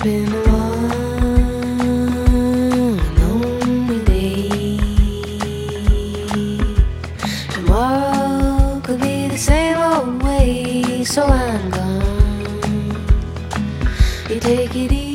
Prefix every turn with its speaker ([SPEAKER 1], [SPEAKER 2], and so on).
[SPEAKER 1] been a long, lonely day. Tomorrow could be the same old way, so I'm gone. You take it easy.